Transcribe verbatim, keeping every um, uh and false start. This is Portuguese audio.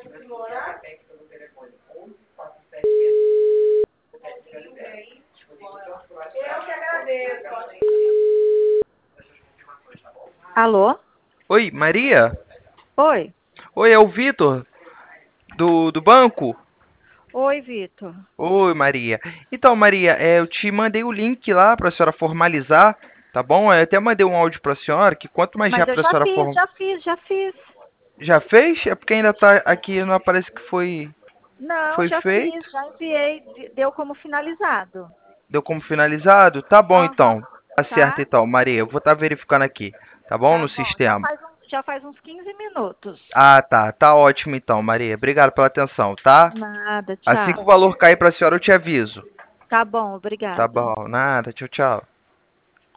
Eu que agradeço. Alô? Oi, Maria? Oi. Oi, é o Vitor, do, do banco? Oi, Vitor. Oi, Maria. Então, Maria, é, eu te mandei o link lá para a senhora formalizar, tá bom? Eu até mandei um áudio para a senhora, que quanto mais Mas eu rápido a já senhora fiz, for... já fiz, já fiz. Já fez? É porque ainda tá aqui, não aparece que foi, Não, foi já fiz, feito. já enviei, de- deu como finalizado. Deu como finalizado? Tá bom, Aham. então. Tá certo, Tá? então, Maria. Eu vou estar verificando aqui, tá bom? Tá No bom. Já sistema. faz, um, já faz uns quinze minutos. Ah, tá. Tá ótimo, então, Maria. Obrigado pela atenção, tá? Nada, Assim que o tchau. valor cair para a senhora, eu te aviso. Tá bom, Tá obrigada. bom, nada. Tchau, tchau.